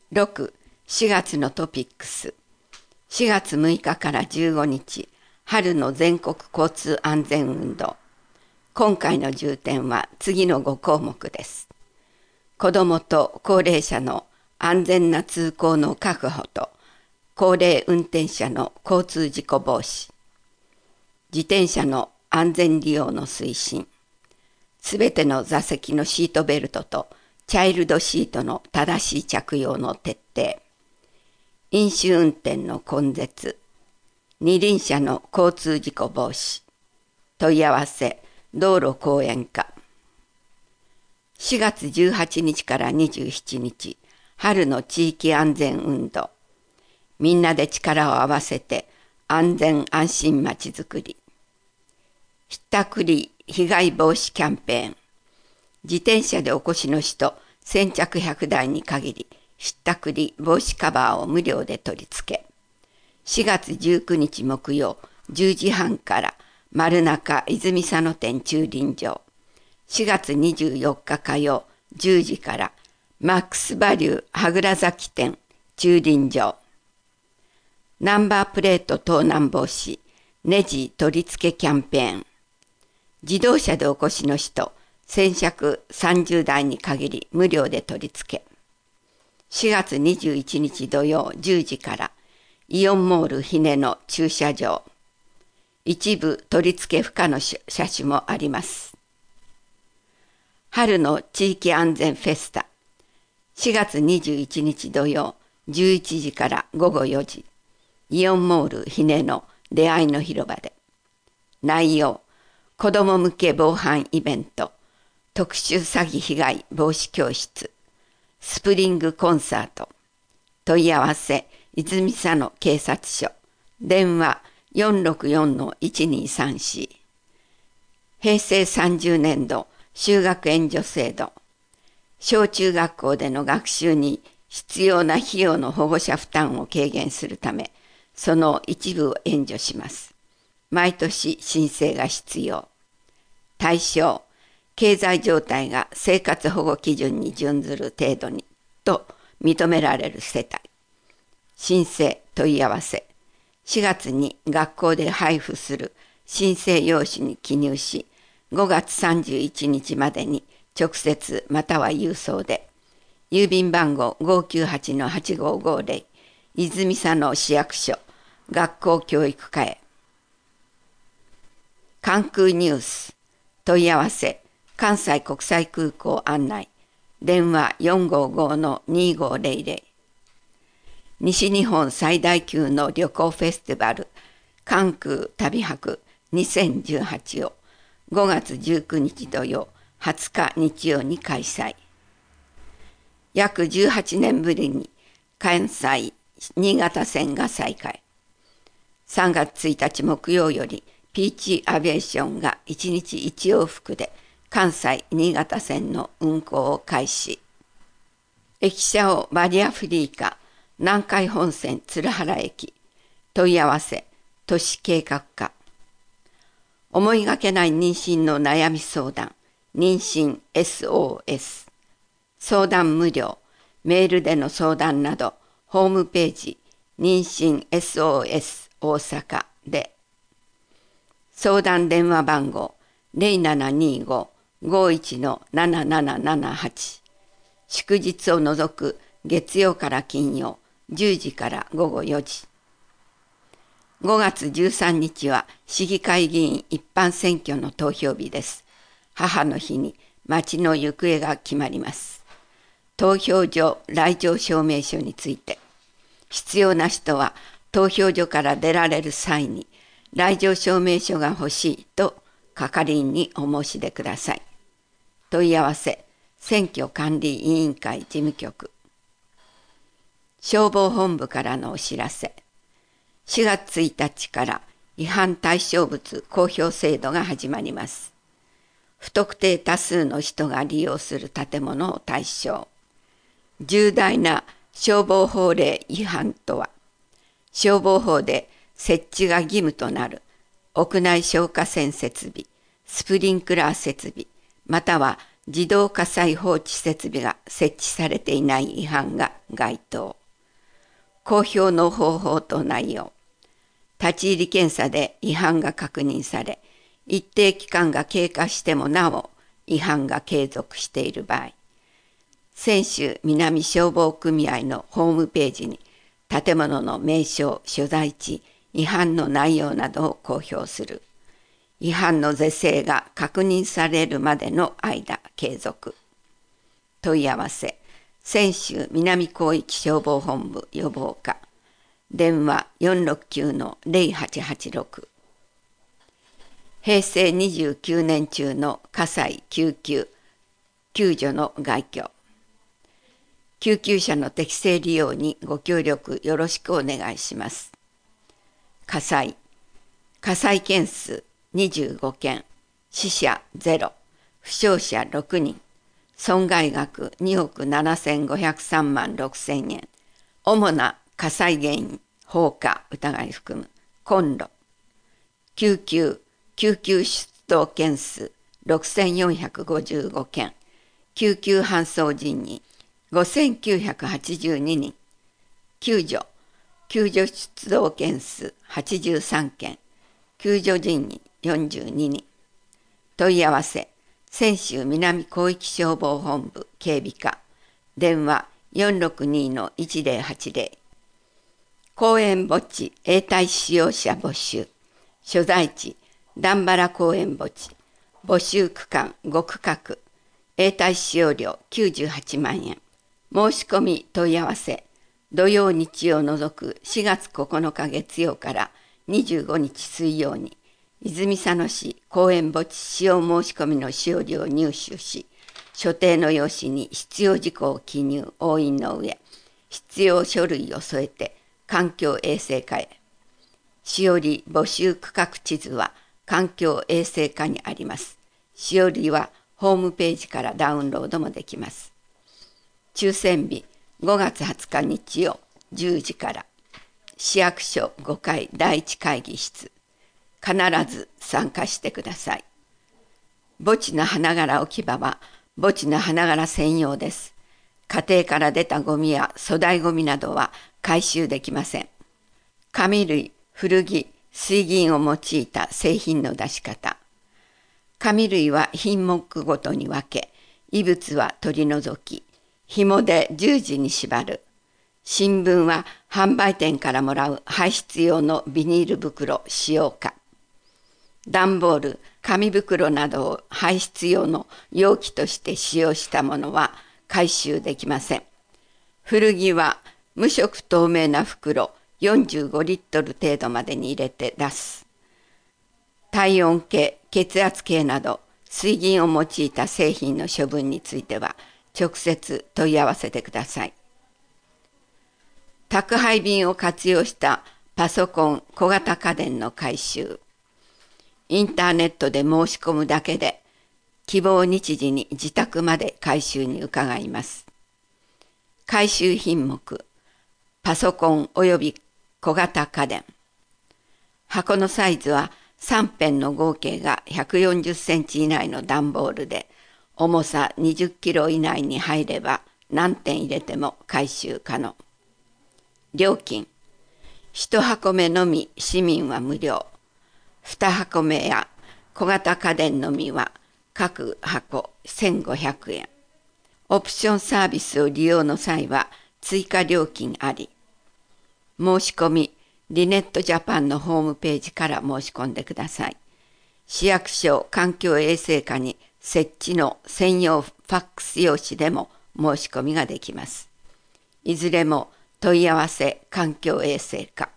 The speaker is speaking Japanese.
6、4月のトピックス。4月6日から15日、春の全国交通安全運動。今回の重点は次の5項目です。子どもと高齢者の安全な通行の確保と、高齢運転者の交通事故防止。自転車の安全利用の推進。すべての座席のシートベルトとチャイルドシートの正しい着用の徹底。飲酒運転の根絶。二輪車の交通事故防止。問い合わせ、道路公園化。4月18日から27日、春の地域安全運動。みんなで力を合わせて安全安心まちづくり。ひったくり被害防止キャンペーン。自転車でお越しの人先着100台に限り、ひったくり防止カバーを無料で取り付け。4月19日木曜10時半から丸中泉佐野店駐輪場。4月24日火曜10時からマックスバリュー羽倉崎店駐輪場。ナンバープレート盗難防止ネジ取り付けキャンペーン。自動車でお越しの人先着30台に限り無料で取り付け。4月21日土曜10時からイオンモールひねの駐車場。一部取り付け不可の車種もあります。春の地域安全フェスタ。4月21日土曜11時から午後4時。イオンモールひねの出会いの広場で。内容、子ども向け防犯イベント、特殊詐欺被害防止教室、スプリングコンサート。問い合わせ、泉佐野警察署。電話 464-1234。平成30年度就学援助制度。小中学校での学習に必要な費用の保護者負担を軽減するため、その一部を援助します。毎年申請が必要。対象、経済状態が生活保護基準に準ずる程度にと認められる世帯。申請問い合わせ。4月に学校で配布する申請用紙に記入し、5月31日までに直接または郵送で、郵便番号 598-8550 泉佐野市役所学校教育課へ。関空ニュース問い合わせ関西国際空港案内電話 455-2500。西日本最大級の旅行フェスティバル関空旅博2018を5月19日土曜20日日曜に開催。約18年ぶりに関西新潟線が再開。3月1日木曜よりピーチアビエーションが1日1往復で関西新潟線の運行を開始。駅舎をバリアフリー化南海本線鶴原駅。問い合わせ都市計画課。思いがけない妊娠の悩み相談妊娠 SOS。相談無料メールでの相談などホームページ妊娠 SOS 大阪で。相談電話番号 0725-51-7778。祝日を除く月曜から金曜10時から午後4時。5月13日は市議会議員一般選挙の投票日です。母の日に町の行方が決まります。投票所来場証明書について、必要な人は投票所から出られる際に来場証明書が欲しいと係員にお申し出ください。問い合わせ選挙管理委員会事務局。消防本部からのお知らせ。4月1日から違反対象物公表制度が始まります。不特定多数の人が利用する建物を対象。重大な消防法令違反とは、消防法で設置が義務となる屋内消火栓設備、スプリンクラー設備、または自動火災報知設備が設置されていない違反が該当。公表の方法と内容。立ち入り検査で違反が確認され、一定期間が経過してもなお違反が継続している場合、泉州南消防組合のホームページに建物の名称、所在地、違反の内容などを公表する。違反の是正が確認されるまでの間継続。問い合わせ、泉州南広域消防本部予防課。電話469-0886。平成29年中の火災救急救助の概況。救急車の適正利用にご協力よろしくお願いします。火災件数25件、死者0、負傷者6人、損害額2億7503万6千円。主な火災原因、放火疑い含む、コンロ。救急出動件数6455件、救急搬送人員5982人、救助出動件数83件、救助人員42人。問い合わせ、泉州南広域消防本部警備課。電話462-1080。公園墓地永代使用者募集。所在地、段原公園墓地。募集区間5区画。永代使用料98万円。申し込み問い合わせ。土曜日曜除く4月9日月曜から25日水曜に、泉佐野市公園墓地使用申し込みの使用料を入手し、所定の用紙に必要事項を記入押印の上、必要書類を添えて環境衛生課へ。しおり募集区画地図は環境衛生課にあります。しおりはホームページからダウンロードもできます。抽選日5月20日日曜10時から、市役所5階第1会議室。必ず参加してください。墓地の花柄置き場は墓地の花柄専用です。家庭から出たゴミや粗大ゴミなどは回収できません。紙類、古着、水銀を用いた製品の出し方。紙類は品目ごとに分け、異物は取り除き、紐で十字に縛る。新聞は販売店からもらう排出用のビニール袋使用か。段ボール、紙袋などを排出用の容器として使用したものは回収できません。古着は無色透明な袋45リットル程度までに入れて出す。体温計、血圧計など水銀を用いた製品の処分については直接問い合わせてください。宅配便を活用したパソコン、小型家電の回収。インターネットで申し込むだけで、希望日時に自宅まで回収に伺います。回収品目、パソコンおよび小型家電。箱のサイズは3辺の合計が140センチ以内の段ボールで、重さ20キロ以内に入れば何点入れても回収可能。料金、1箱目のみ市民は無料。2箱目や小型家電のみは各箱1500円。オプションサービスを利用の際は追加料金あり。申し込み、リネットジャパンのホームページから申し込んでください。市役所環境衛生課に設置の専用ファックス用紙でも申し込みができます。いずれも問い合わせ環境衛生課。